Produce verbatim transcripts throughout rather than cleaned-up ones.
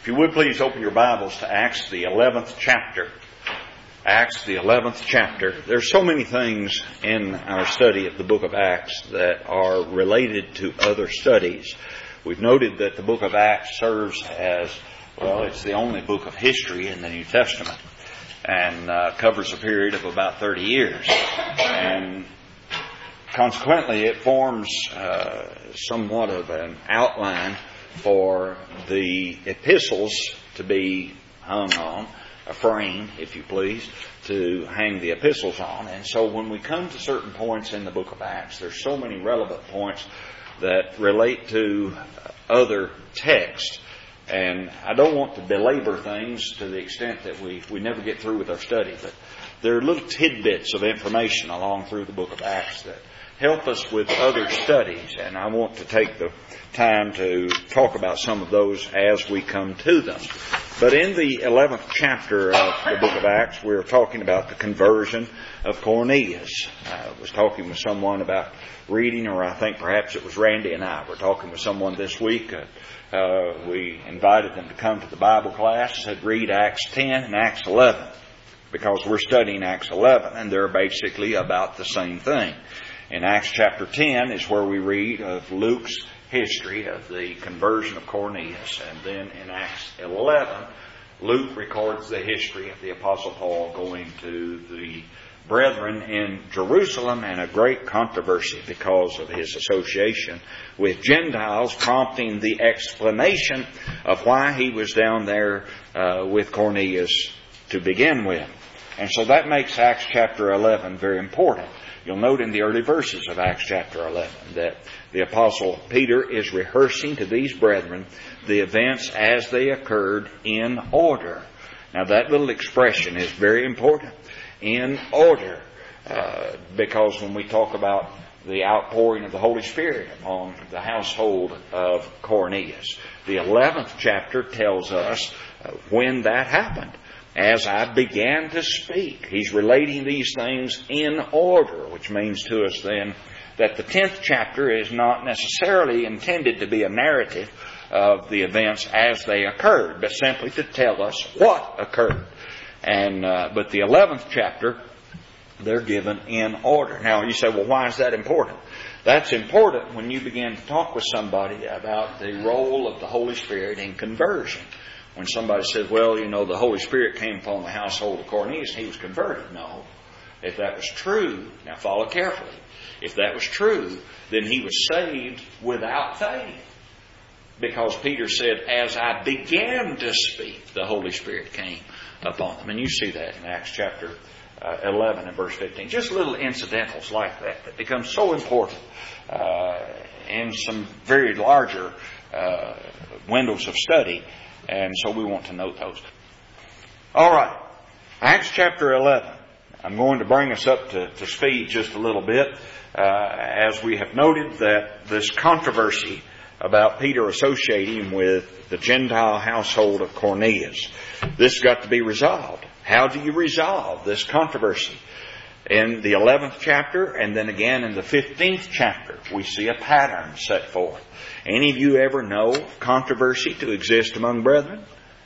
If you would please open your Bibles to Acts, the eleventh chapter. Acts, the eleventh chapter. There's so many things in our study of the book of Acts that are related to other studies. We've noted that the book of Acts serves as, well, it's the only book of history in the New Testament, and uh, covers a period of about thirty years. And consequently, it forms uh, somewhat of an outline for the epistles to be hung on, a frame, if you please, to hang the epistles on. And so when we come to certain points in the book of Acts, there's so many relevant points that relate to other texts. And I don't want to belabor things to the extent that we, we never get through with our study, but there are little tidbits of information along through the book of Acts that help us with other studies, and I want to take the time to talk about some of those as we come to them. But in the eleventh chapter of the book of Acts, we're talking about the conversion of Cornelius. I was talking with someone about reading, or I think perhaps it was Randy and I were talking with someone this week. Uh, uh, we invited them to come to the Bible class, said read Acts ten and Acts eleven, because we're studying Acts eleven, and they're basically about the same thing. In Acts chapter ten is where we read of Luke's history of the conversion of Cornelius. And then in Acts eleven, Luke records the history of the Apostle Paul going to the brethren in Jerusalem, and a great controversy because of his association with Gentiles, prompting the explanation of why he was down there uh, with Cornelius to begin with. And so that makes Acts chapter eleven very important. You'll note in the early verses of Acts chapter eleven that the Apostle Peter is rehearsing to these brethren the events as they occurred in order. Now that little expression is very important. In order. Uh, because when we talk about the outpouring of the Holy Spirit upon the household of Cornelius, the eleventh chapter tells us uh, when that happened. As I began to speak. He's relating these things in order, which means to us then that the tenth chapter is not necessarily intended to be a narrative of the events as they occurred, but simply to tell us what occurred. And uh, but the eleventh chapter, they're given in order. Now you say, well, why is that important? That's important when you begin to talk with somebody about the role of the Holy Spirit in conversion. When somebody says, well, you know, the Holy Spirit came upon the household of Cornelius and he was converted. No. If that was true, now follow carefully. If that was true, then he was saved without faith. Because Peter said, as I began to speak, the Holy Spirit came upon them. And you see that in Acts chapter uh, eleven and verse fifteen. Just little incidentals like that that become so important uh, in some very larger uh, windows of study. And so we want to note those. All right. Acts chapter eleven. I'm going to bring us up to, to speed just a little bit. Uh, as we have noted that this controversy about Peter associating with the Gentile household of Cornelius, this got to be resolved. How do you resolve this controversy? In the eleventh chapter and then again in the fifteenth chapter, we see a pattern set forth. Any of you ever know controversy to exist among brethren?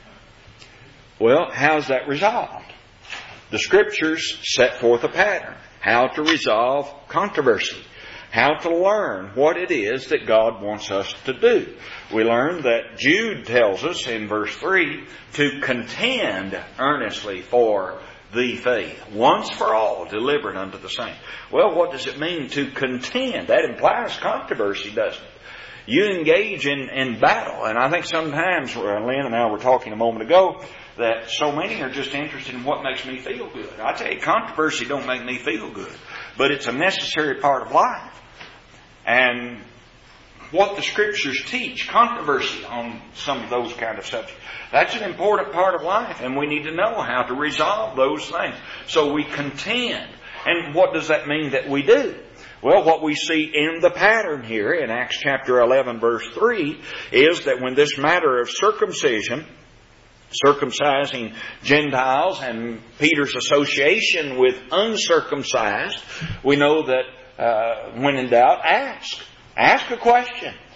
Well, how's that resolved? The Scriptures set forth a pattern. How to resolve controversy. How to learn what it is that God wants us to do. We learn that Jude tells us in verse three to contend earnestly for the faith, once for all, delivered unto the saints. Well, what does it mean to contend? That implies controversy, doesn't it? You engage in, in battle. And I think sometimes, Lynn and I were talking a moment ago, that so many are just interested in what makes me feel good. I tell you, controversy don't make me feel good. But it's a necessary part of life. And what the Scriptures teach, controversy on some of those kind of subjects, that's an important part of life. And we need to know how to resolve those things. So we contend. And what does that mean that we do? Well, what we see in the pattern here in Acts chapter eleven verse three is that when this matter of circumcision, circumcising Gentiles and Peter's association with uncircumcised, we know that uh, when in doubt, ask. Ask a question.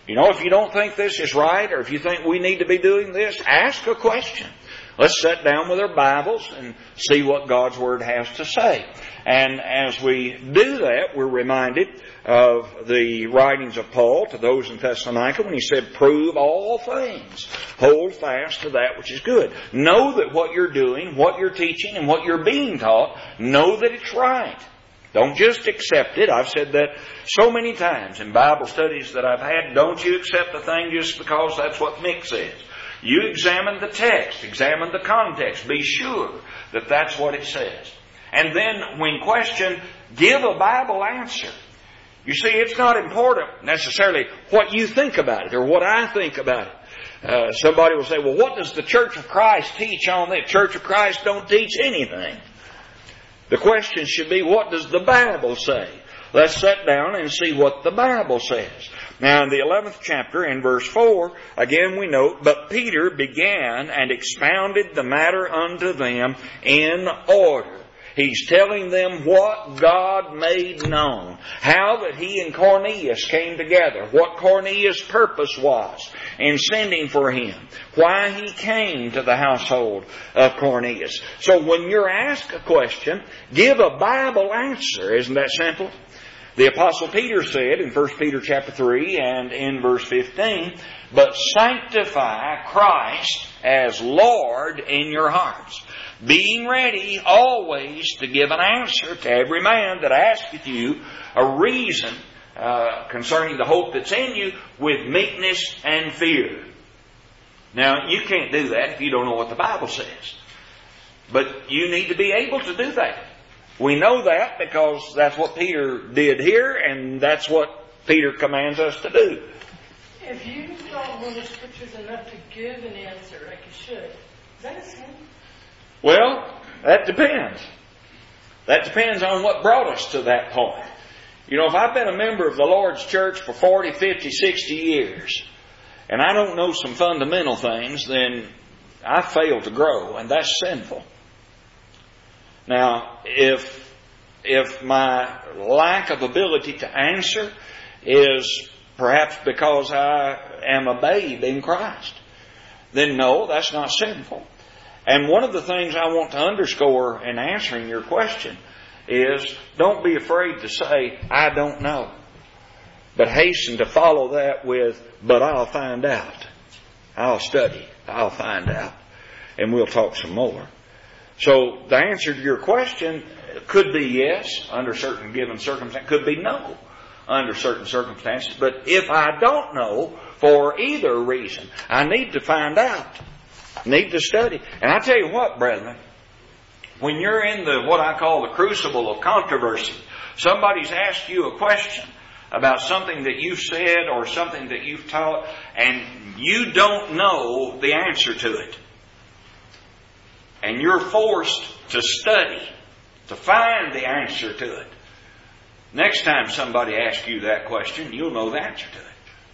You know, if you don't think this is right, or if you think we need to be doing this, ask a question. Let's sit down with our Bibles and see what God's Word has to say. And as we do that, we're reminded of the writings of Paul to those in Thessalonica when he said, prove all things. Hold fast to that which is good. Know that what you're doing, what you're teaching, and what you're being taught, know that it's right. Don't just accept it. I've said that so many times in Bible studies that I've had. Don't you accept a thing just because that's what Mick says. You examine the text, examine the context, be sure that that's what it says. And then when questioned, give a Bible answer. You see, it's not important necessarily what you think about it or what I think about it. Uh, somebody will say, well, what does the Church of Christ teach on this? Church of Christ don't teach anything. The question should be, what does the Bible say? Let's sit down and see what the Bible says. Now in the eleventh chapter, in verse four, again we note, but Peter began and expounded the matter unto them in order. He's telling them what God made known. How that he and Cornelius came together. What Cornelius' purpose was in sending for him. Why he came to the household of Cornelius. So when you're asked a question, give a Bible answer. Isn't that simple? The Apostle Peter said in First Peter chapter three and in verse fifteen, but sanctify Christ as Lord in your hearts, being ready always to give an answer to every man that asketh you a reason uh, concerning the hope that's in you with meekness and fear. Now, you can't do that if you don't know what the Bible says. But you need to be able to do that. We know that because that's what Peter did here, and that's what Peter commands us to do. If you don't know the Scriptures enough to give an answer like you should, is that a sin? Well, that depends. That depends on what brought us to that point. You know, if I've been a member of the Lord's church for forty, fifty, sixty years, and I don't know some fundamental things, then I fail to grow, and that's sinful. Now, if if my lack of ability to answer is perhaps because I am a babe in Christ, then no, that's not sinful. And one of the things I want to underscore in answering your question is don't be afraid to say, I don't know. But hasten to follow that with, but I'll find out. I'll study. I'll find out. And we'll talk some more. So the answer to your question could be yes under certain given circumstances. Could be no under certain circumstances. But if I don't know for either reason, I need to find out. Need to study. And I tell you what, brethren, when you're in the what I call the crucible of controversy, somebody's asked you a question about something that you've said or something that you've taught, and you don't know the answer to it. And you're forced to study, to find the answer to it. Next time somebody asks you that question, you'll know the answer to it.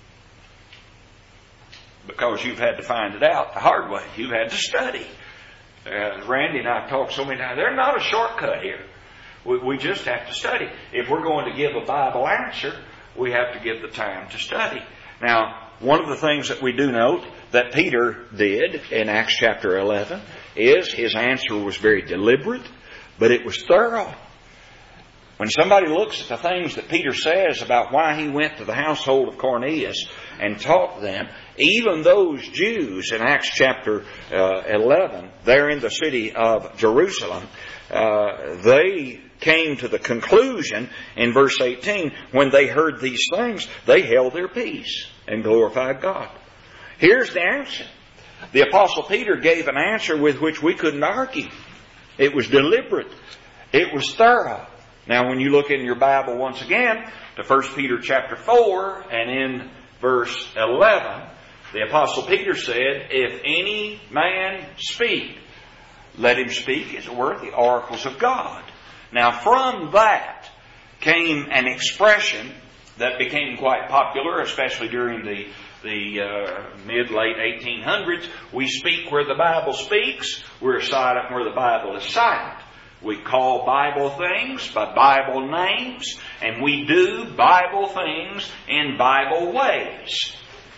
Because you've had to find it out the hard way. You've had to study. Uh, Randy and I have talked so many times. There's not a shortcut here. We, we just have to study. If we're going to give a Bible answer, we have to give the time to study. Now, one of the things that we do note that Peter did in Acts chapter eleven is his answer was very deliberate, but it was thorough. When somebody looks at the things that Peter says about why he went to the household of Cornelius and taught them, even those Jews in Acts chapter uh, eleven, there in the city of Jerusalem, uh, they came to the conclusion in verse eighteen, when they heard these things, they held their peace and glorified God. Here's the answer. The Apostle Peter gave an answer with which we couldn't argue. It was deliberate. It was thorough. Now, when you look in your Bible once again to First Peter chapter four and in verse eleven, the Apostle Peter said, if any man speak, let him speak as it were the oracles of God. Now, from that came an expression that became quite popular, especially during the the uh, mid-late eighteen hundreds. We speak where the Bible speaks. We're silent where the Bible is silent. We call Bible things by Bible names, and we do Bible things in Bible ways.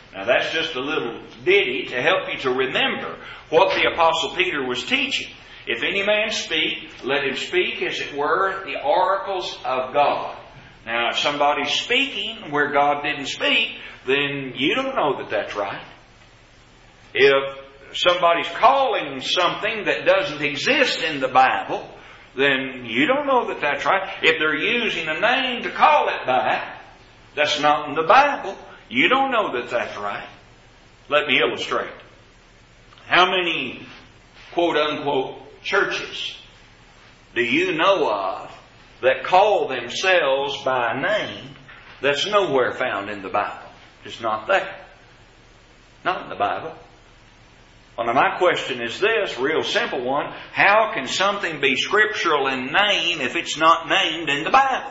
Now that's just a little ditty to help you to remember what the Apostle Peter was teaching. If any man speak, let him speak as it were the oracles of God. Now if somebody's speaking where God didn't speak, then you don't know that that's right. If somebody's calling something that doesn't exist in the Bible, then you don't know that that's right. If they're using a name to call it by, that's not in the Bible. You don't know that that's right. Let me illustrate. How many quote-unquote churches do you know of that call themselves by a name that's nowhere found in the Bible? It's not there. Not in the Bible. Well, now my question is this, real simple one. How can something be scriptural in name if it's not named in the Bible?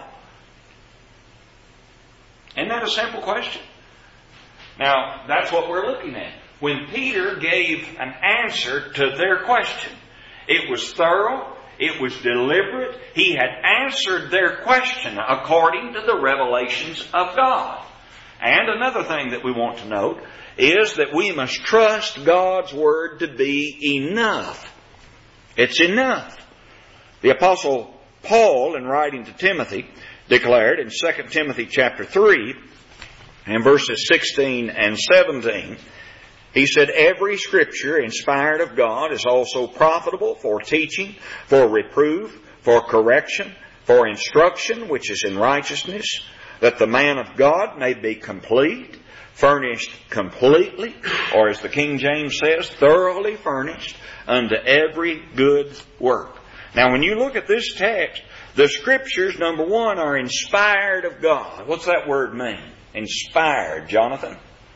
Isn't that a simple question? Now, that's what we're looking at. When Peter gave an answer to their question, it was thorough, it was deliberate. He had answered their question according to the revelations of God. And another thing that we want to note is that we must trust God's Word to be enough. It's enough. The Apostle Paul, in writing to Timothy, declared in Second Timothy chapter three, and verses sixteen and seventeen, he said, every Scripture inspired of God is also profitable for teaching, for reproof, for correction, for instruction, which is in righteousness, that the man of God may be complete, furnished completely, or as the King James says, thoroughly furnished unto every good work. Now when you look at this text, the Scriptures, number one, are inspired of God. What's that word mean? Inspired, Jonathan?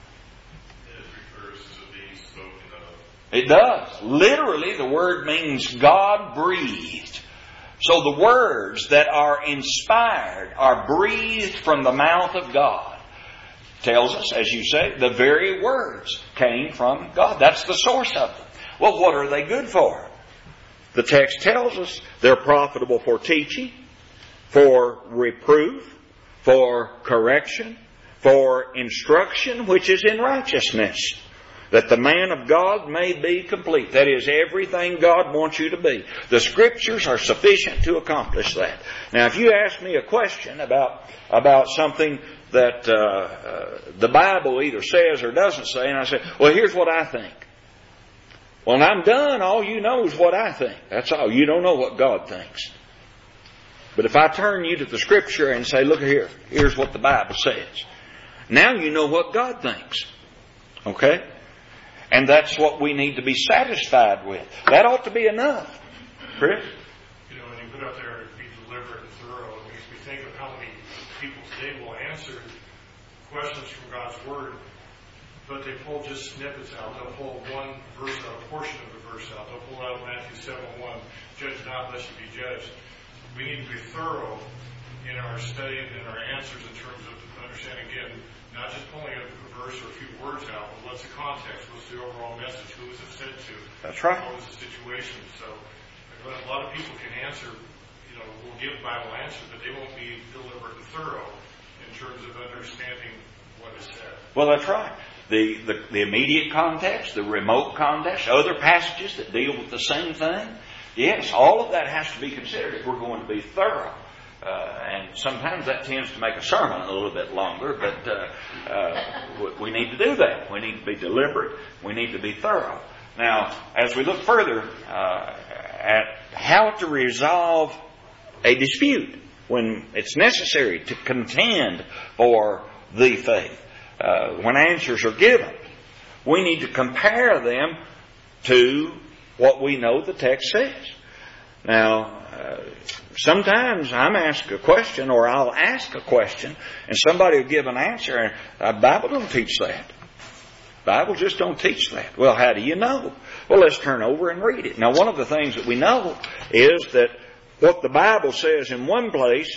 It refers to being spoken of. It does. Literally, the word means God breathed. So the words that are inspired are breathed from the mouth of God. Tells us, as you say, the very words came from God. That's the source of them. Well, what are they good for? The text tells us they're profitable for teaching, for reproof, for correction, for instruction, which is in righteousness, that the man of God may be complete. That is everything God wants you to be. The Scriptures are sufficient to accomplish that. Now, if you ask me a question about about something that uh, uh, the Bible either says or doesn't say, and I say, well, here's what I think. Well, when I'm done, all you know is what I think. That's all. You don't know what God thinks. But if I turn you to the Scripture and say, look here, here's what the Bible says. Now you know what God thinks. Okay? And that's what we need to be satisfied with. That ought to be enough. Chris? You know, when you put out there, be deliberate and thorough, it makes me think of how many people today will answer questions from God's Word, but they pull just snippets out. They'll pull one verse out, a portion of the verse out. They'll pull out Matthew seven one, judge not lest you be judged. We need to be thorough in our study and in our answers in terms of understanding, again, not just pulling a verse or a few words out, but what's the context, what's the overall message, who is it said to? That's right. What was the situation? So a lot of people can answer, you know, will give Bible answers, but they won't be deliberate and thorough in terms of understanding what is said. Well, that's right. The, the, the immediate context, the remote context, other passages that deal with the same thing. Yes, all of that has to be considered if we're going to be thorough. Uh, and sometimes that tends to make a sermon a little bit longer, but uh, uh, we need to do that. We need to be deliberate. We need to be thorough. Now, as we look further uh, at how to resolve a dispute when it's necessary to contend for the faith, uh, when answers are given, we need to compare them to what we know the text says. Now, uh, sometimes I'm asked a question, or I'll ask a question, and somebody will give an answer, and the Bible don't teach that. The Bible just don't teach that. Well, how do you know? Well, let's turn over and read it. Now, one of the things that we know is that what the Bible says in one place,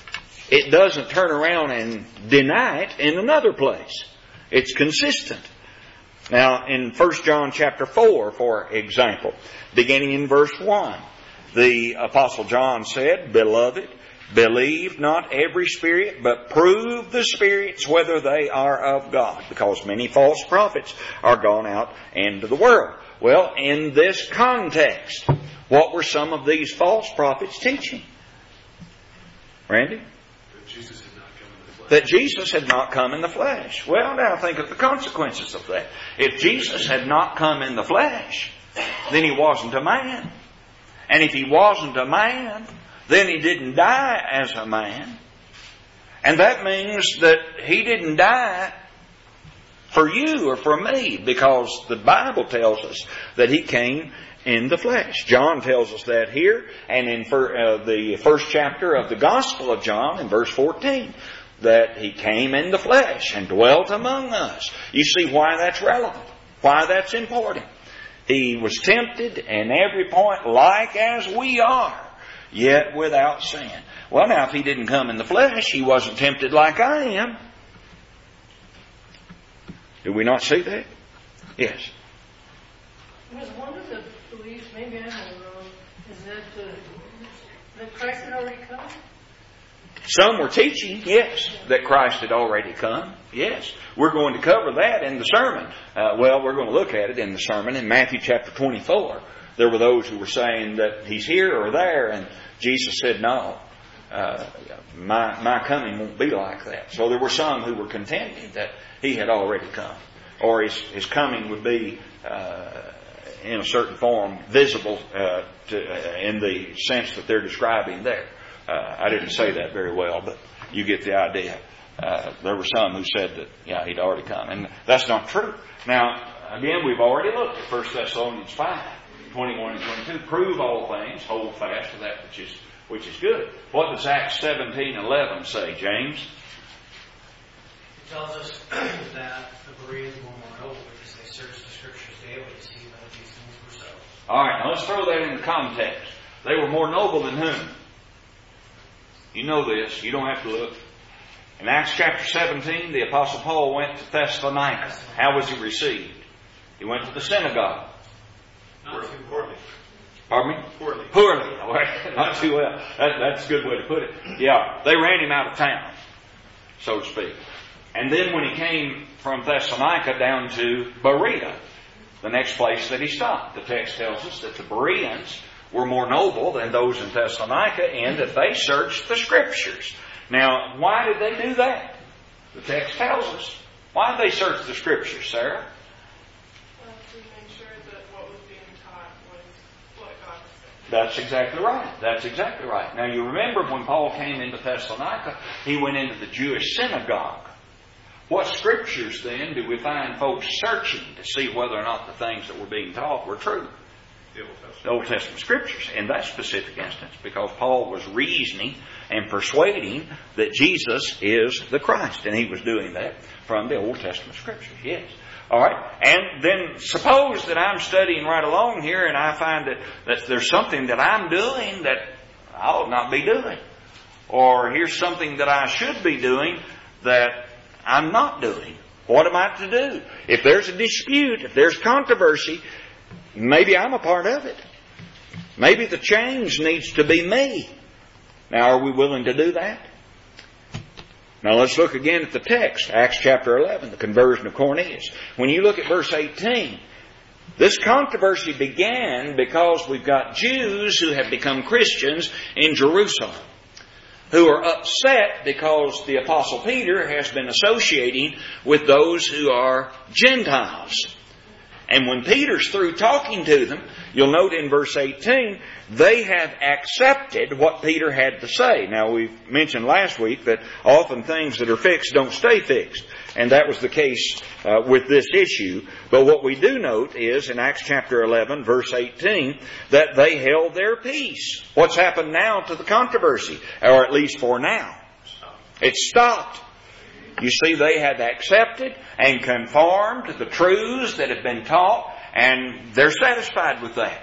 it doesn't turn around and deny it in another place. It's consistent. Now, in First John chapter four, for example, beginning in verse one, the Apostle John said, Beloved, Believe not every spirit, but prove the spirits whether they are of God, because many false prophets are gone out into the world. Well, in this context, what were some of these false prophets teaching? Randy? That Jesus had not come in the flesh. That Jesus had not come in the flesh. Well, now think of the consequences of that. If Jesus had not come in the flesh, then He wasn't a man. And if He wasn't a man, then He didn't die as a man. And that means that He didn't die for you or for me, because the Bible tells us that He came in the flesh. John tells us that here, and in the first chapter of the Gospel of John, in verse fourteen, that He came in the flesh and dwelt among us. You see why that's relevant, why that's important. He was tempted in every point like as we are, yet without sin. Well, now, if He didn't come in the flesh, He wasn't tempted like I am. Do we not see that? Yes. Was one of the beliefs, maybe I'm wrong, is that, uh, that Christ had already come? Some were teaching, yes, that Christ had already come. Yes. We're going to cover that in the sermon. Uh, well, we're going to look at it in the sermon in Matthew chapter twenty-four. There were those who were saying that He's here or there, and Jesus said, no, uh, my, my coming won't be like that. So there were some who were contending that He had already come, or His, his coming would be uh, in a certain form visible uh, to, uh, in the sense that they're describing there. Uh, I didn't say that very well, but you get the idea. Uh, there were some who said that, yeah, He'd already come. And that's not true. Now, again, we've already looked at First Thessalonians five, twenty-one and twenty-two. Prove all things, hold fast to that which is which is good. What does Acts seventeen eleven say, James? It tells us that the Bereans were more noble because they searched the Scriptures daily to see whether these things were so. All right, now let's throw that into context. They were more noble than whom? You know this. You don't have to look. In Acts chapter seventeen, the Apostle Paul went to Thessalonica. How was he received? He went to the synagogue. Not too Poorly. Pardon me? Poorly. Poorly. All right. Not too well. That, that's a good way to put it. Yeah, they ran him out of town, so to speak. And then when he came from Thessalonica down to Berea, the next place that he stopped, the text tells us that the Bereans were more noble than those in Thessalonica in that they searched the Scriptures. Now, why did they do that? The text tells us. Why did they search the Scriptures, Sarah? Well, to make sure that what was being taught was what God was saying. That's exactly right. That's exactly right. Now, you remember when Paul came into Thessalonica, he went into the Jewish synagogue. What Scriptures, then, do we find folks searching to see whether or not the things that were being taught were true? The Old Testament. The Old Testament Scriptures, in that specific instance, because Paul was reasoning and persuading that Jesus is the Christ, and he was doing that from the Old Testament Scriptures. Yes. All right. And then suppose that I'm studying right along here and I find that, that there's something that I'm doing that I ought not be doing. Or here's something that I should be doing that I'm not doing. What am I to do? If there's a dispute, if there's controversy, maybe I'm a part of it. Maybe the change needs to be me. Now, are we willing to do that? Now, let's look again at the text. Acts chapter eleven, the conversion of Cornelius. When you look at verse eighteen, this controversy began because we've got Jews who have become Christians in Jerusalem, who are upset because the Apostle Peter has been associating with those who are Gentiles. And when Peter's through talking to them, you'll note in verse eighteen, they have accepted what Peter had to say. Now, we mentioned last week that often things that are fixed don't stay fixed. And that was the case uh, with this issue. But what we do note is in Acts chapter eleven, verse eighteen, that they held their peace. What's happened now to the controversy? Or at least for now. It's stopped. You see, they had accepted and conformed to the truths that have been taught, and they're satisfied with that.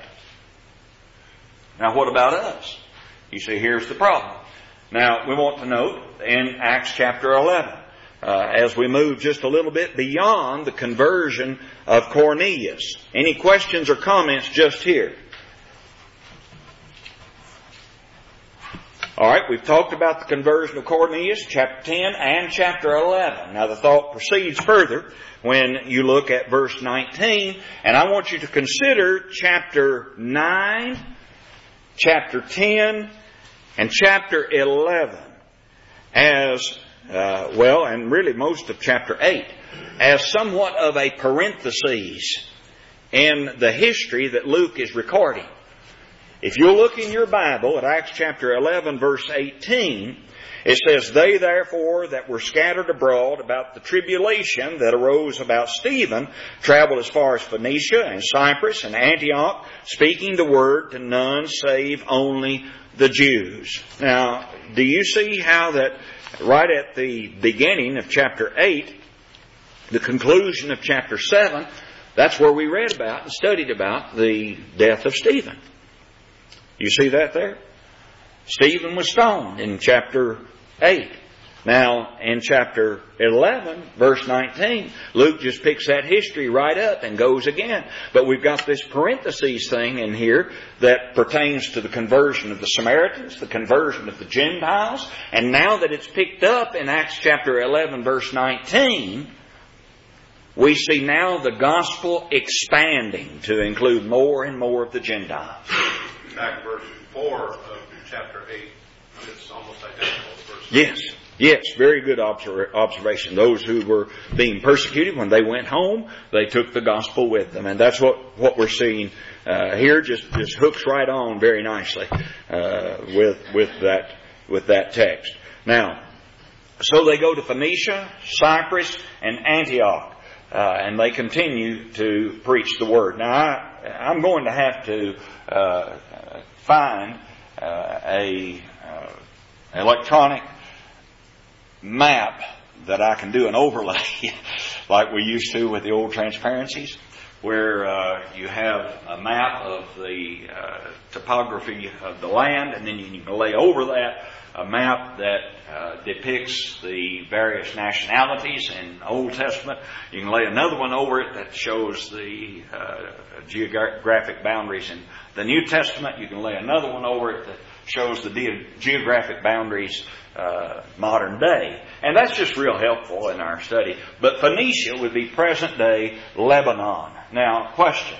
Now, what about us? You see, here's the problem. Now, we want to note in Acts chapter eleven, uh, as we move just a little bit beyond the conversion of Cornelius. Any questions or comments just here? All right, we've talked about the conversion of Cornelius, chapter ten and chapter eleven. Now the thought proceeds further when you look at verse nineteen, and I want you to consider chapter nine, chapter ten, and chapter eleven as, uh, well, and really most of chapter eight, as somewhat of a parenthesis in the history that Luke is recording. If you look in your Bible at Acts chapter eleven verse eighteen, it says, "They therefore that were scattered abroad about the tribulation that arose about Stephen traveled as far as Phoenicia and Cyprus and Antioch, speaking the word to none save only the Jews." Now, do you see how that right at the beginning of chapter eight, the conclusion of chapter seven, that's where we read about and studied about the death of Stephen. You see that there? Stephen was stoned in chapter eight. Now, in chapter eleven, verse nineteen, Luke just picks that history right up and goes again. But we've got this parentheses thing in here that pertains to the conversion of the Samaritans, the conversion of the Gentiles, and now that it's picked up in Acts chapter eleven, verse nineteen, we see now the gospel expanding to include more and more of the Gentiles. In fact, verse four of chapter eight, it's almost identical to verse Yes, yes, very good obser- observation. Those who were being persecuted, when they went home, they took the gospel with them. And that's what, what we're seeing uh, here, just, just hooks right on very nicely uh, with, with, that, with that text. Now, so they go to Phoenicia, Cyprus, and Antioch. Uh, and they continue to preach the Word. Now, I, I'm going to have to uh, find uh, a uh, electronic map that I can do an overlay like we used to with the old transparencies, where uh, you have a map of the uh, topography of the land, and then you can lay over that a map that uh, depicts the various nationalities in the Old Testament. You can lay another one over it that shows the uh, geographic boundaries in the New Testament. You can lay another one over it that shows the de- geographic boundaries uh, modern day. And that's just real helpful in our study. But Phoenicia would be present day Lebanon. Now, question.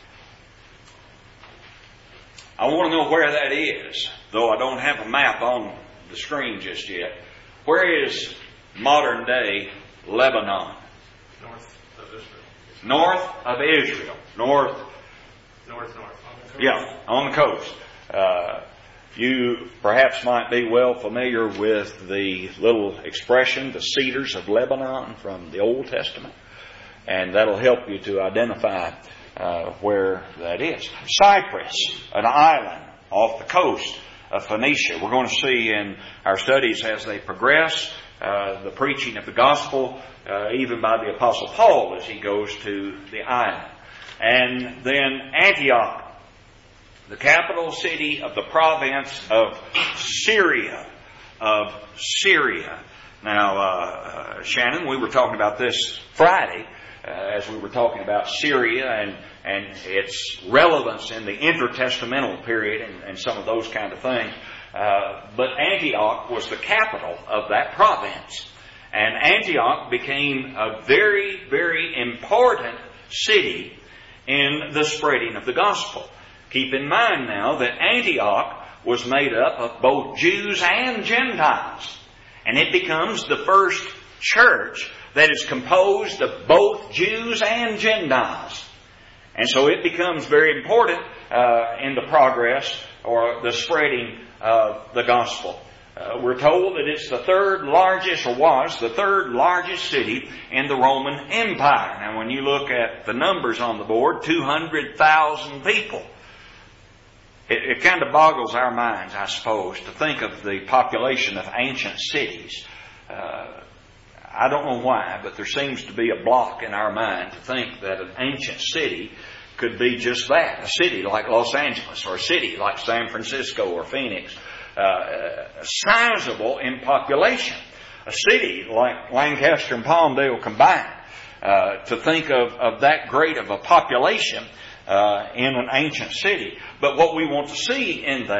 I want to know where that is, though I don't have a map on the screen just yet. Where is modern day Lebanon? North of Israel. North of Israel. North. North, north. On the coast. Yeah, on the coast. Uh, you perhaps might be well familiar with the little expression, the cedars of Lebanon from the Old Testament. And that'll help you to identify uh, where that is. Cyprus, an island off the coast of Phoenicia. We're going to see in our studies as they progress uh, the preaching of the gospel, uh, even by the Apostle Paul as he goes to the island. And then Antioch, the capital city of the province of Syria, of Syria. Now, uh, uh, Shannon, we were talking about this Friday uh, as we were talking about Syria and and its relevance in the intertestamental period and, and some of those kind of things. Uh, but Antioch was the capital of that province. And Antioch became a very, very important city in the spreading of the gospel. Keep in mind now that Antioch was made up of both Jews and Gentiles. And it becomes the first church that is composed of both Jews and Gentiles. And so it becomes very important uh, in the progress or the spreading of the gospel. Uh, we're told that it's the third largest, or was the third largest city in the Roman Empire. Now when you look at the numbers on the board, two hundred thousand people. It, it kind of boggles our minds, I suppose, to think of the population of ancient cities. Uh, I don't know why, but there seems to be a block in our mind to think that an ancient city could be just that, a city like Los Angeles or a city like San Francisco or Phoenix, uh, sizable in population. A city like Lancaster and Palmdale combined, uh, to think of, of that great of a population uh, in an ancient city. But what we want to see in that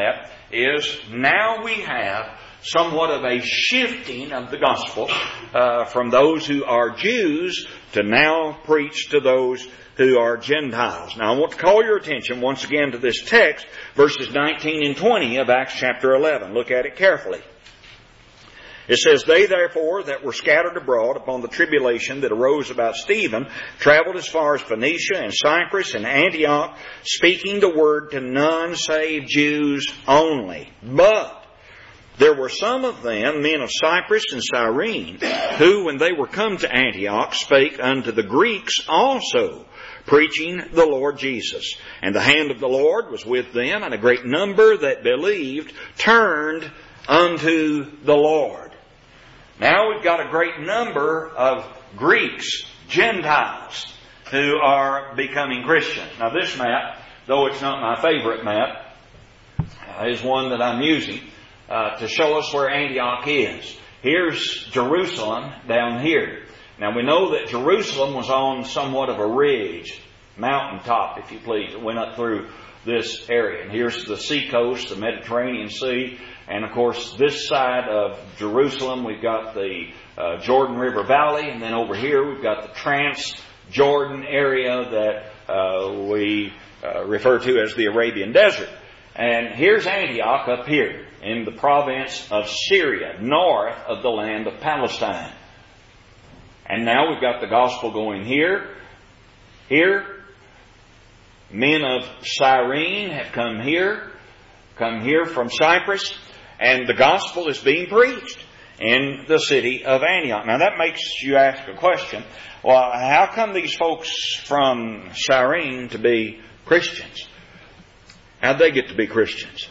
is now we have somewhat of a shifting of the gospel uh, from those who are Jews to now preach to those who are Gentiles. Now I want to call your attention once again to this text, verses nineteen and twenty of Acts chapter eleven. Look at it carefully. It says, "They therefore that were scattered abroad upon the tribulation that arose about Stephen traveled as far as Phoenicia and Cyprus and Antioch, speaking the word to none save Jews only. But there were some of them, men of Cyprus and Cyrene, who, when they were come to Antioch, spake unto the Greeks also, preaching the Lord Jesus. And the hand of the Lord was with them, and a great number that believed turned unto the Lord." Now we've got a great number of Greeks, Gentiles, who are becoming Christians. Now this map, though it's not my favorite map, uh, is one that I'm using uh, to show us where Antioch is. Here's Jerusalem down here. Now we know that Jerusalem was on somewhat of a ridge, mountaintop, if you please. It went up through this area. And here's the sea coast, the Mediterranean Sea. And of course, this side of Jerusalem, we've got the uh, Jordan River Valley. And then over here, we've got the Trans-Jordan area that uh, we uh, refer to as the Arabian Desert. And here's Antioch up here in the province of Syria, north of the land of Palestine. And now we've got the gospel going here. Here, men of Cyrene have come here, come here from Cyprus, and the gospel is being preached in the city of Antioch. Now that makes you ask a question. Well, how come these folks from Cyrene to be Christians? How'd they get to be Christians?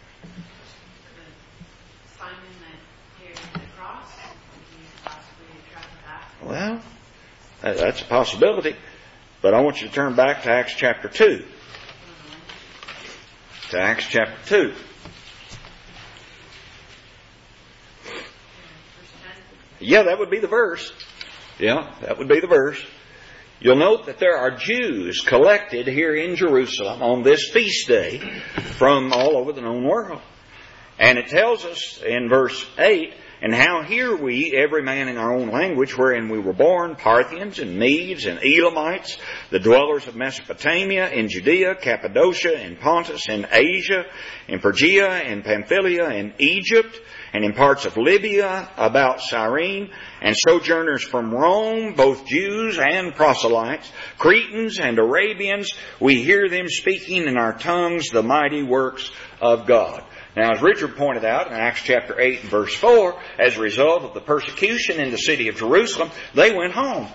Simon that carried the cross, he possibly traveled back. Well, that's a possibility. But I want you to turn back to Acts chapter two. To Acts chapter two. Yeah, that would be the verse. Yeah, that would be the verse. You'll note that there are Jews collected here in Jerusalem on this feast day from all over the known world. And it tells us in verse eight, "And how hear we, every man in our own language, wherein we were born, Parthians and Medes and Elamites, the dwellers of Mesopotamia, in Judea, Cappadocia, and Pontus, and Asia, in Phrygia, and Pamphylia, and Egypt, and in parts of Libya, about Cyrene, and sojourners from Rome, both Jews and proselytes, Cretans and Arabians, we hear them speaking in our tongues the mighty works of God." Now, as Richard pointed out in Acts chapter eight and verse four, as a result of the persecution in the city of Jerusalem, they went home.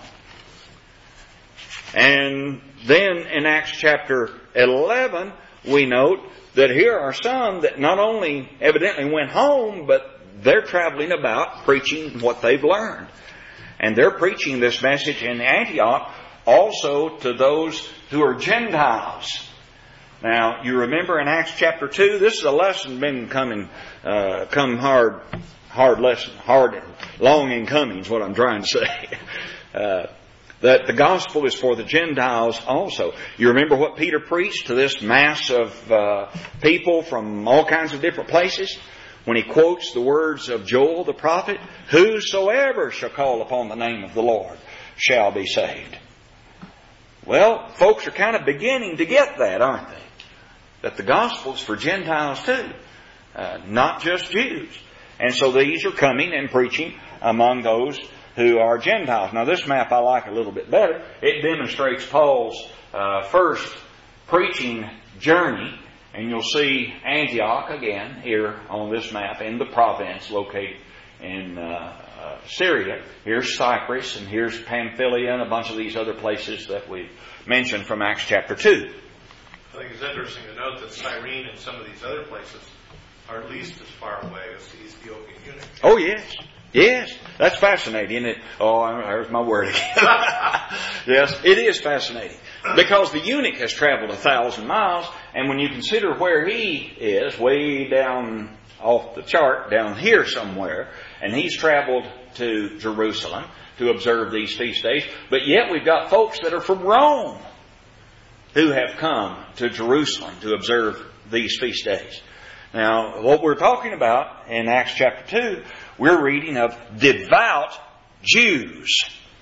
And then in Acts chapter eleven, we note that here are some that not only evidently went home, but they're traveling about preaching what they've learned. And they're preaching this message in Antioch also to those who are Gentiles. Now, you remember in Acts chapter two, this is a lesson been coming, uh, come hard, hard lesson, hard, long in coming is what I'm trying to say. Uh, that the gospel is for the Gentiles also. You remember what Peter preached to this mass of uh, people from all kinds of different places? When he quotes the words of Joel the prophet, "Whosoever shall call upon the name of the Lord shall be saved." Well, folks are kind of beginning to get that, aren't they? That the gospel is for Gentiles too, uh, not just Jews. And so these are coming and preaching among those who are Gentiles. Now this map I like a little bit better. It demonstrates Paul's uh, first preaching journey. And you'll see Antioch again here on this map in the province located in uh, uh, Syria. Here's Cyprus and here's Pamphylia and a bunch of these other places that we've mentioned from Acts chapter two. I think it's interesting to note that Cyrene and some of these other places are at least as far away as the Ethiopian eunuch. Oh, yes. Yes. That's fascinating, isn't it? Oh, there's my word again. Yes, it is fascinating. Because the eunuch has traveled a thousand miles, and when you consider where he is, way down off the chart, down here somewhere, and he's traveled to Jerusalem to observe these feast days, but yet we've got folks that are from Rome who have come to Jerusalem to observe these feast days. Now, what we're talking about in Acts chapter two, we're reading of devout Jews.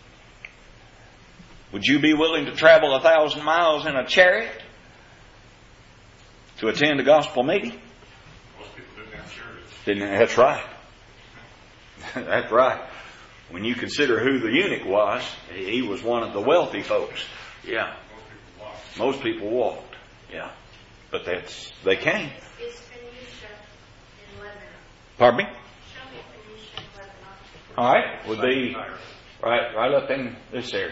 Would you be willing to travel a thousand miles in a chariot to attend a gospel meeting? Most people didn't have chariots. Didn't, that's right. That's right. When you consider who the eunuch was, he was one of the wealthy folks. Yeah. Most people walked. Most people walked. Yeah. But that's, they came. Is Phoenicia in Lebanon? Pardon me? Show me Phoenicia in Lebanon. All right. Would be right, right up in this area.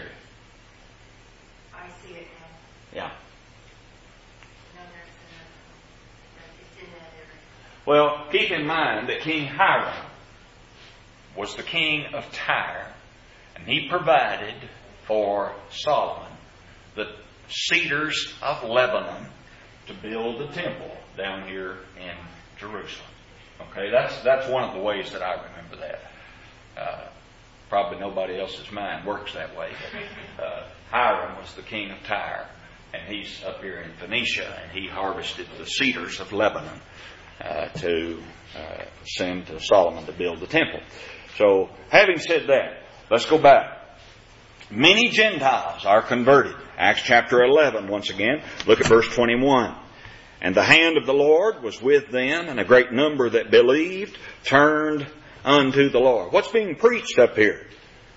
I see it now. Yeah. No, that's in a, it's in that area. Well, keep in mind that King Hiram was the king of Tyre, and he provided for Solomon the cedars of Lebanon to build the temple down here in Jerusalem. Okay, that's that's one of the ways that I remember that. Uh, probably nobody else's mind works that way. But, uh, Hiram was the king of Tyre, and he's up here in Phoenicia, and he harvested the cedars of Lebanon uh, to uh, send to Solomon to build the temple. So, having said that, let's go back. Many Gentiles are converted. Acts chapter eleven, once again. Look at verse twenty-one. And the hand of the Lord was with them, and a great number that believed turned unto the Lord. What's being preached up here?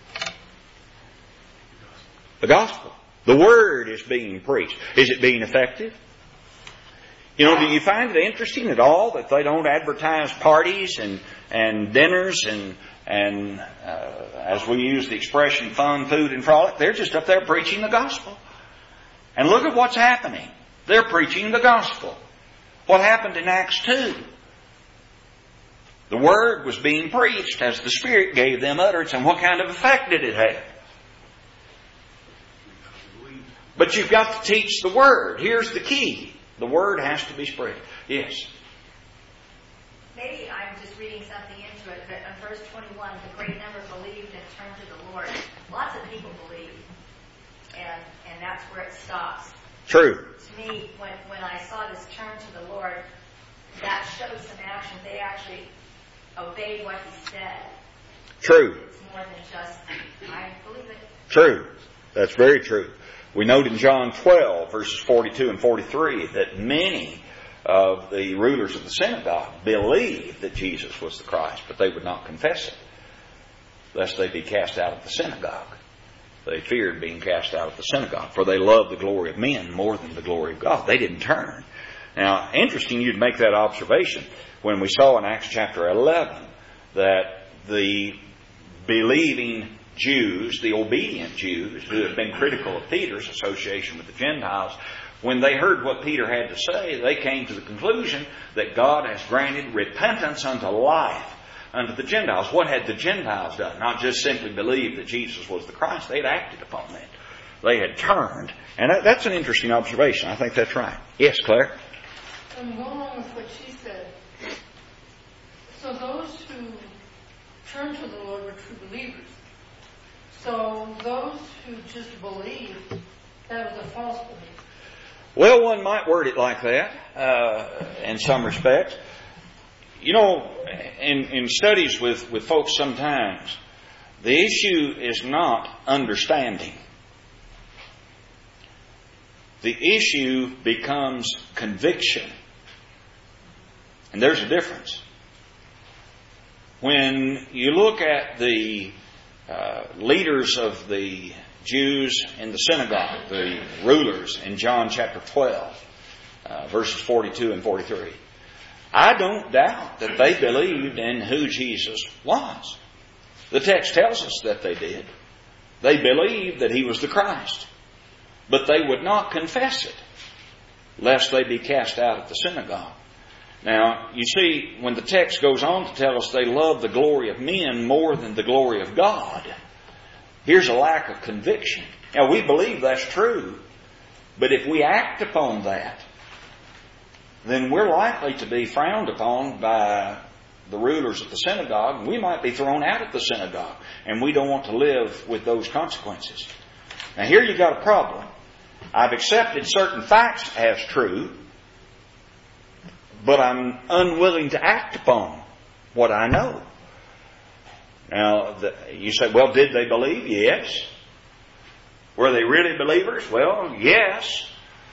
The gospel. The word is being preached. Is it being effective? You know, do you find it interesting at all that they don't advertise parties and, and dinners and, and uh, as we use the expression, fun, food, and frolic? They're just up there preaching the gospel. And look at what's happening. They're preaching the gospel. What happened in Acts two? The word was being preached as the Spirit gave them utterance. And what kind of effect did it have? But you've got to teach the word. Here's the key. The word has to be spread. Yes? Maybe I'm just reading something into it, but in verse twenty-one, the great number believed and turned to the Lord. Lots of people believe, and and that's where it stops. True. To me, when, when I saw this turn to the Lord, that showed some action. They actually obeyed what He said. True. It's more than just, I believe it. True. That's very true. We note in John twelve, verses forty-two and forty-three, that many of the rulers of the synagogue believed that Jesus was the Christ, but they would not confess it, lest they be cast out of the synagogue. They feared being cast out of the synagogue, for they loved the glory of men more than the glory of God. They didn't turn. Now, interesting you'd make that observation when we saw in Acts chapter eleven that the believing Jews, the obedient Jews, who had been critical of Peter's association with the Gentiles, when they heard what Peter had to say, they came to the conclusion that God has granted repentance unto life unto the Gentiles. What had the Gentiles done? Not just simply believed that Jesus was the Christ. They'd acted upon that. They had turned. And that, that's an interesting observation. I think that's right. Yes, Claire? I'm going along with what she said. So those who turned to the Lord were true believers. So those who just believed, that was a false belief. Well, one might word it like that, uh, in some respects. You know, in, in studies with, with folks sometimes, the issue is not understanding. The issue becomes conviction. And there's a difference. When you look at the uh, leaders of the Jews in the synagogue, the rulers in John chapter twelve, uh, verses forty-two and forty-three, I don't doubt that they believed in who Jesus was. The text tells us that they did. They believed that He was the Christ. But they would not confess it, lest they be cast out of the synagogue. Now, you see, when the text goes on to tell us they love the glory of men more than the glory of God, here's a lack of conviction. Now, we believe that's true, but if we act upon that, then we're likely to be frowned upon by the rulers of the synagogue, and we might be thrown out of the synagogue, and we don't want to live with those consequences. Now, here you've got a problem. I've accepted certain facts as true, but I'm unwilling to act upon what I know. Now, the, you say, well, did they believe? Yes. Were they really believers? Well, yes.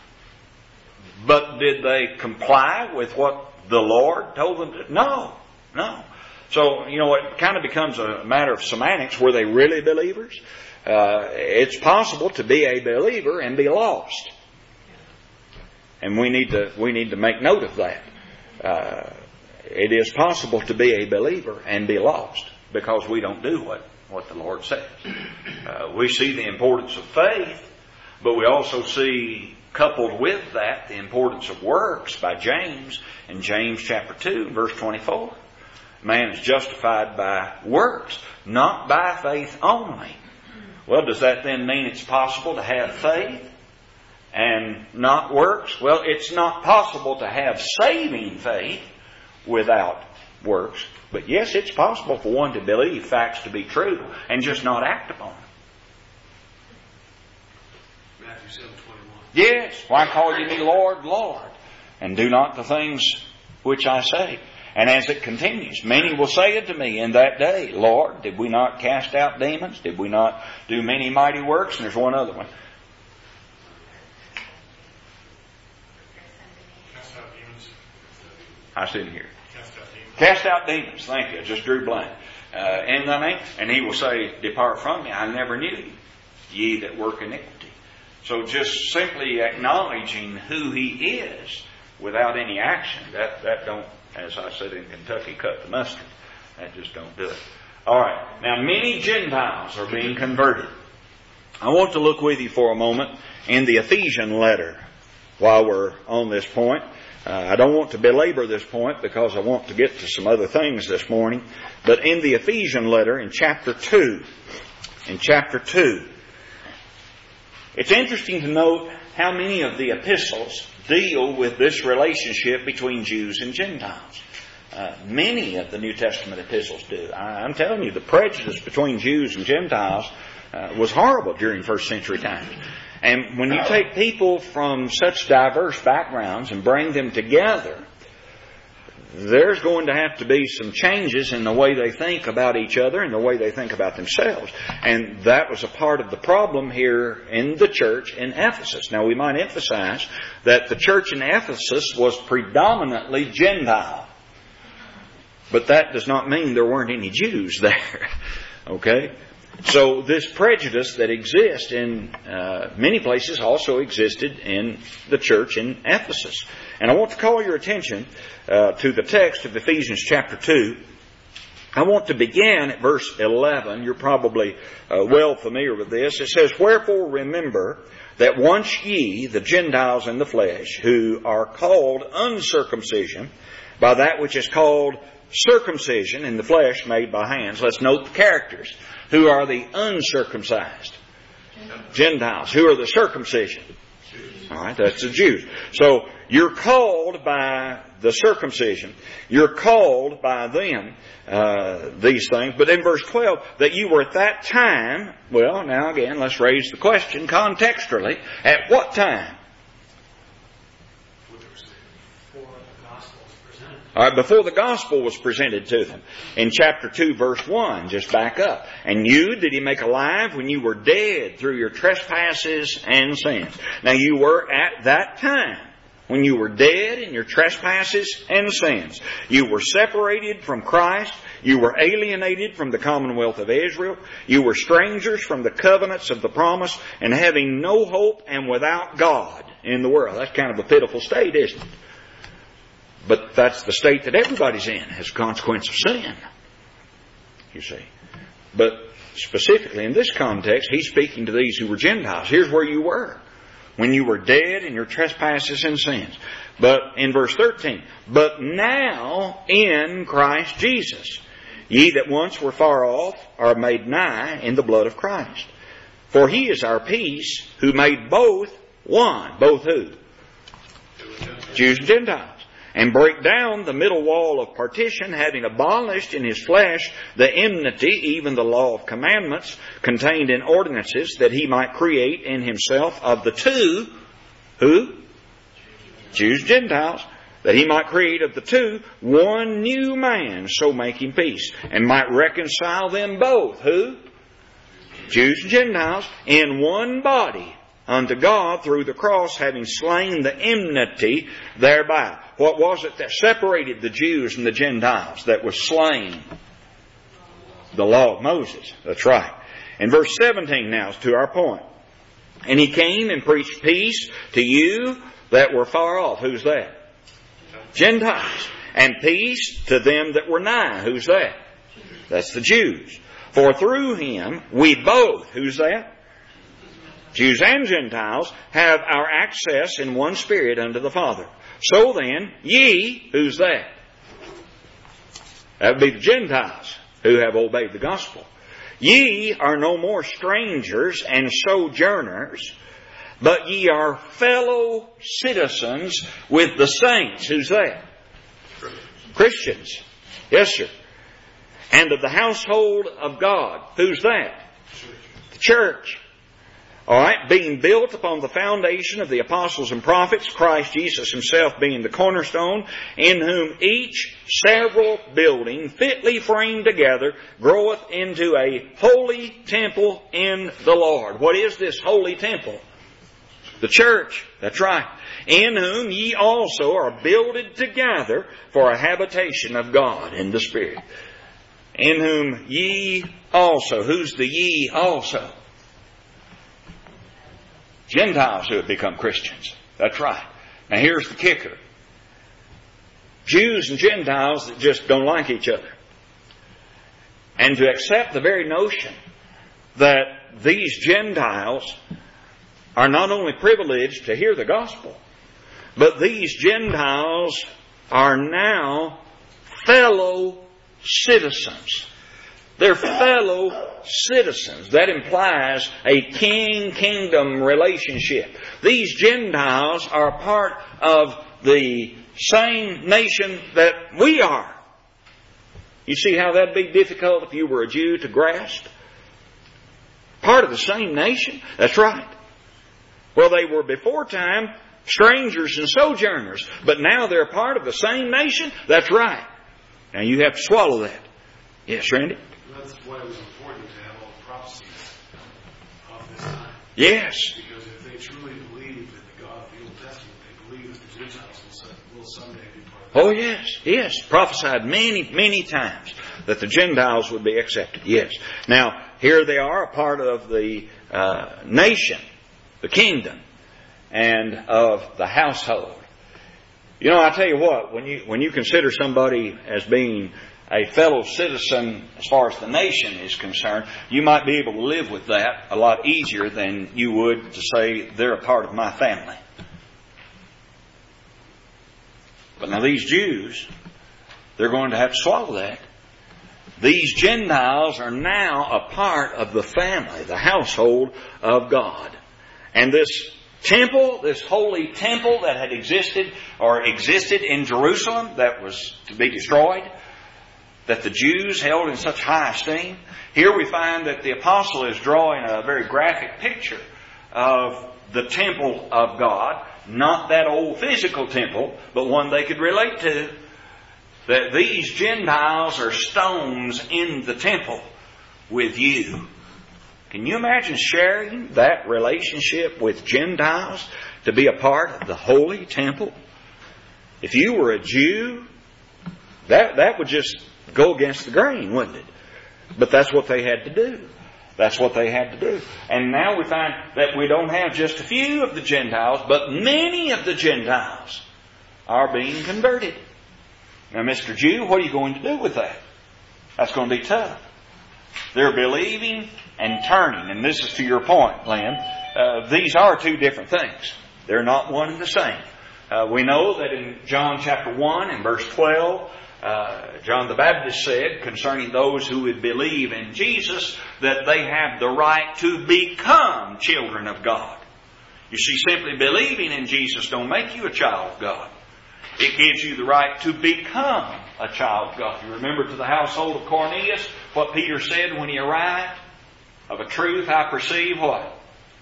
But did they comply with what the Lord told them to? No, no. So, you know, it kind of becomes a matter of semantics. Were they really believers? Uh, it's possible to be a believer and be lost. And we need to, we need to make note of that. Uh, it is possible to be a believer and be lost because we don't do what, what the Lord says. Uh, we see the importance of faith, but we also see, coupled with that, the importance of works by James in James chapter two, verse twenty-four. Man is justified by works, not by faith only. Well, does that then mean it's possible to have faith and not works? Well, it's not possible to have saving faith without works. But yes, it's possible for one to believe facts to be true and just not act upon them. Matthew seven twenty-one. Yes. Why call ye me Lord, Lord, and do not the things which I say? And as it continues, many will say unto me in that day, Lord, did we not cast out demons? Did we not do many mighty works? And there's one other one. Cast out demons. I didn't hear. Cast out demons. Cast out demons. Thank you. I just drew blank. Uh, in thy name. And he will say, depart from me. I never knew you, ye that work iniquity. So just simply acknowledging who he is without any action, that, that don't, as I said in Kentucky, cut the mustard. That just don't do it. All right. Now, many Gentiles are being converted. I want to look with you for a moment in the Ephesian letter while we're on this point. Uh, I don't want to belabor this point because I want to get to some other things this morning. But in the Ephesian letter, in chapter two, in chapter two, it's interesting to note how many of the epistles deal with this relationship between Jews and Gentiles. Uh, many of the New Testament epistles do. I, I'm telling you, the prejudice between Jews and Gentiles uh, was horrible during first century times. And when you take people from such diverse backgrounds and bring them together, there's going to have to be some changes in the way they think about each other and the way they think about themselves. And that was a part of the problem here in the church in Ephesus. Now, we might emphasize that the church in Ephesus was predominantly Gentile. But that does not mean there weren't any Jews there. Okay? So this prejudice that exists in uh, many places also existed in the church in Ephesus. And I want to call your attention uh, to the text of Ephesians chapter two. I want to begin at verse eleven. You're probably uh, well familiar with this. It says, wherefore remember that once ye, the Gentiles in the flesh, who are called uncircumcision, by that which is called circumcision in the flesh made by hands. Let's note the characters. Who are the uncircumcised? Gentiles. Who are the circumcision? All right, that's the Jews. So you're called by the circumcision. You're called by them, uh, these things. But in verse twelve, that you were at that time, well, now again, let's raise the question contextually. At what time? All right, before the gospel was presented to them. In chapter two, verse one, just back up. And you did he make alive when you were dead through your trespasses and sins. Now you were at that time when you were dead in your trespasses and sins. You were separated from Christ. You were alienated from the commonwealth of Israel. You were strangers from the covenants of the promise and having no hope and without God in the world. That's kind of a pitiful state, isn't it? But that's the state that everybody's in as a consequence of sin. You see. But specifically in this context, he's speaking to these who were Gentiles. Here's where you were. When you were dead in your trespasses and sins. But in verse thirteen, but now in Christ Jesus, ye that once were far off are made nigh in the blood of Christ. For he is our peace, who made both one. Both who? Jews and Gentiles. And break down the middle wall of partition, having abolished in his flesh the enmity, even the law of commandments contained in ordinances, that he might create in himself of the two, who? Jews, Gentiles, that He might create of the two one new man, so making peace, and might reconcile them both. Who? Jews and Gentiles, in one body unto God through the cross, having slain the enmity thereby. What was it that separated the Jews and the Gentiles that was slain? The law of Moses. That's right. In verse seventeen now is to our point. And He came and preached peace to you that were far off. Who's that? Gentiles. And peace to them that were nigh. Who's that? That's the Jews. For through Him we both, who's that? Jews and Gentiles, have our access in one Spirit unto the Father. So then, ye, who's that? That would be the Gentiles who have obeyed the gospel. Ye are no more strangers and sojourners, but ye are fellow citizens with the saints. Who's that? Christians. Yes, sir. And of the household of God. Who's that? The church. All right, being built upon the foundation of the apostles and prophets, Christ Jesus Himself being the cornerstone, in whom each several building, fitly framed together, groweth into a holy temple in the Lord. What is this holy temple? The church. That's right. In whom ye also are builded together for a habitation of God in the Spirit. In whom ye also. Who's the ye also? Gentiles who have become Christians. That's right. Now here's the kicker. Jews and Gentiles that just don't like each other. And to accept the very notion that these Gentiles are not only privileged to hear the gospel, but these Gentiles are now fellow citizens. They're fellow citizens. That implies a king-kingdom relationship. These Gentiles are part of the same nation that we are. You see how that'd be difficult if you were a Jew to grasp? Part of the same nation? That's right. Well, they were before time strangers and sojourners, but now they're part of the same nation? That's right. Now you have to swallow that. Yes, Randy? That's why it was important to have all the prophecies of this time. Yes. Because if they truly believe in the God of the Old Testament, they believe that the Gentiles will, will someday be part of it. Oh, yes, yes. Prophesied many, many times that the Gentiles would be accepted. Yes. Now, here they are, a part of the uh, nation, the kingdom, and of the household. You know, I tell you what, when you when you consider somebody as being a fellow citizen as far as the nation is concerned, you might be able to live with that a lot easier than you would to say they're a part of my family. But now these Jews, they're going to have to swallow that. These Gentiles are now a part of the family, the household of God. And this temple, this holy temple that had existed or existed in Jerusalem that was to be destroyed, that the Jews held in such high esteem. Here we find that the apostle is drawing a very graphic picture of the temple of God. Not that old physical temple, but one they could relate to. That these Gentiles are stones in the temple with you. Can you imagine sharing that relationship with Gentiles to be a part of the holy temple? If you were a Jew, that, that would just go against the grain, wouldn't it? But that's what they had to do. That's what they had to do. And now we find that we don't have just a few of the Gentiles, but many of the Gentiles are being converted. Now, Mister Jew, what are you going to do with that? That's going to be tough. They're believing and turning. And this is to your point, Lynn. Uh, these are two different things. They're not one and the same. Uh, we know that in John chapter one and verse twelve, Uh, John the Baptist said concerning those who would believe in Jesus that they have the right to become children of God. You see, simply believing in Jesus don't make you a child of God. It gives you the right to become a child of God. You remember to the household of Cornelius what Peter said when he arrived? Of a truth I perceive what?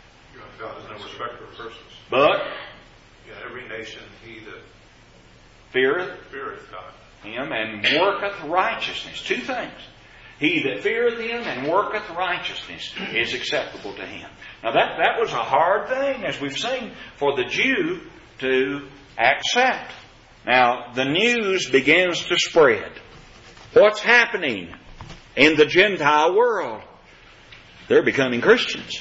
God is no respecter of persons. But yeah, every nation he that feareth Feareth God. Him and worketh righteousness. Two things. He that feareth Him and worketh righteousness is acceptable to Him. Now that, that was a hard thing, as we've seen, for the Jew to accept. Now the news begins to spread. What's happening in the Gentile world? They're becoming Christians.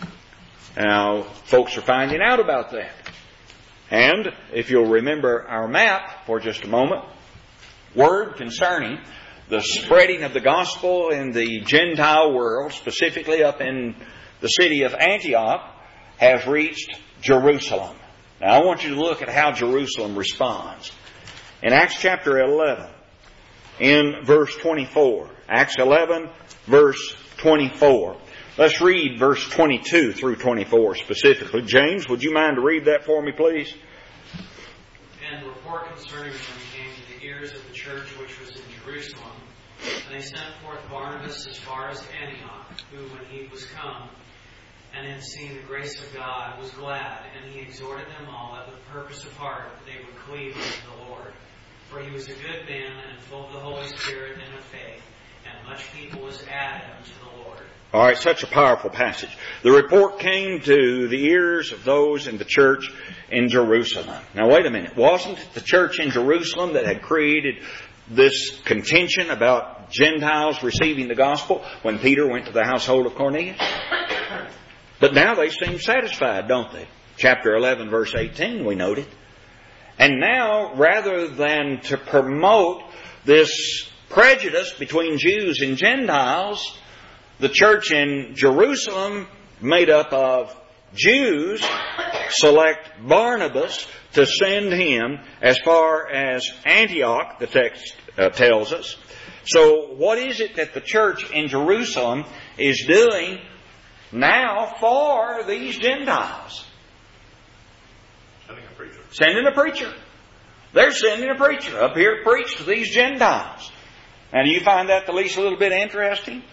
Now folks are finding out about that. And if you'll remember our map for just a moment, word concerning the spreading of the gospel in the Gentile world, specifically up in the city of Antioch, has reached Jerusalem. Now I want you to look at how Jerusalem responds. In Acts chapter eleven, in verse twenty-four. Acts eleven, verse twenty-four. Let's read verse twenty-two through twenty-four specifically. James, would you mind to read that for me, please? And the report concerning them came to the ears of the church which was in Jerusalem. And they sent forth Barnabas as far as Antioch, who, when he was come, and had seen the grace of God, was glad, and he exhorted them all that with purpose of heart they would cleave unto the Lord. For he was a good man, and full of the Holy Spirit and of faith, and much people was added unto the Lord. All right, such a powerful passage. The report came to the ears of those in the church in Jerusalem. Now wait a minute. Wasn't it the church in Jerusalem that had created this contention about Gentiles receiving the gospel when Peter went to the household of Cornelius? But now they seem satisfied, don't they? Chapter eleven, verse eighteen, we noted. And now, rather than to promote this prejudice between Jews and Gentiles, the church in Jerusalem, made up of Jews, select Barnabas to send him as far as Antioch, the text uh, tells us. So what is it that the church in Jerusalem is doing now for these Gentiles? Sending a preacher. Sending a preacher. They're sending a preacher up here to preach to these Gentiles. Now, do you find that the least a little bit interesting?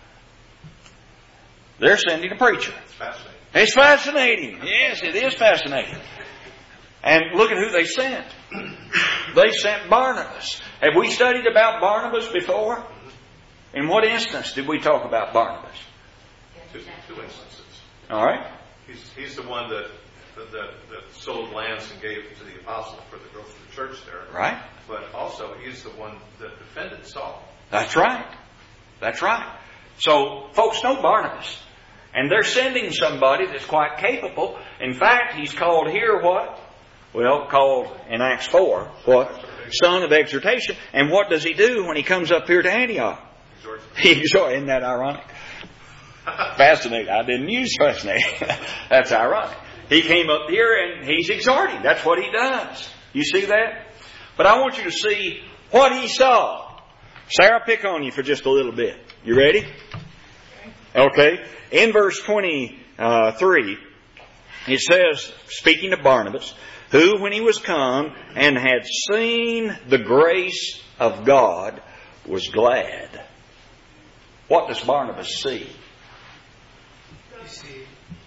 They're sending a preacher. It's fascinating. It's fascinating. Yes, it is fascinating. And look at who they sent. They sent Barnabas. Have we studied about Barnabas before? In what instance did we talk about Barnabas? Two, two instances. All right. He's, he's the one that, that, that, that sold lands and gave to the apostle for the growth of the church there. Right. But also, he's the one that defended Saul. That's right. That's right. So, folks know Barnabas. And they're sending somebody that's quite capable. In fact, he's called here what? Well, called in Acts four, what? Son of exhortation. And what does he do when he comes up here to Antioch? He exhorts. Isn't that ironic? Fascinating. I didn't use fascinating. That's ironic. He came up here and he's exhorting. That's what he does. You see that? But I want you to see what he saw. Sarah, pick on you for just a little bit. You ready? Okay. In verse twenty-three, it says, speaking of Barnabas, who, when he was come and had seen the grace of God, was glad. What does Barnabas see? You see,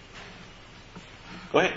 Go ahead.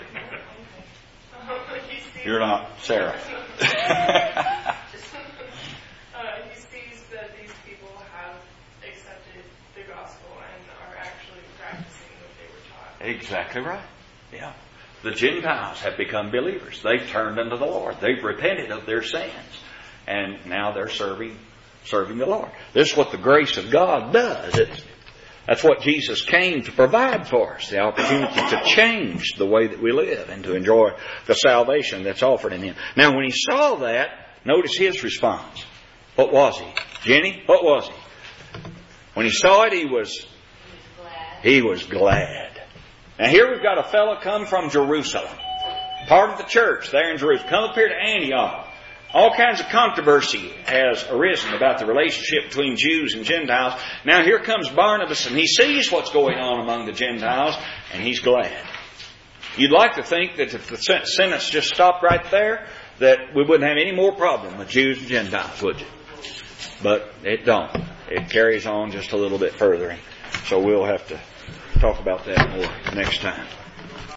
You're not Sarah. uh, he sees that these people have accepted the gospel and are actually practicing what they were taught. Exactly right. Yeah. The Gentiles have become believers. They've turned unto the Lord. They've repented of their sins. And now they're serving serving the Lord. This is what the grace of God does. It's, that's what Jesus came to provide for us. The opportunity to change the way that we live and to enjoy the salvation that's offered in Him. Now when he saw that, notice his response. What was he? Jenny, what was he? When he saw it, he was, he was glad. Now here we've got a fellow come from Jerusalem. Part of the church there in Jerusalem. Come up here to Antioch. All kinds of controversy has arisen about the relationship between Jews and Gentiles. Now here comes Barnabas and he sees what's going on among the Gentiles and he's glad. You'd like to think that if the sentence just stopped right there, that we wouldn't have any more problem with Jews and Gentiles, would you? But it don't. It carries on just a little bit further. So we'll have to talk about that more next time.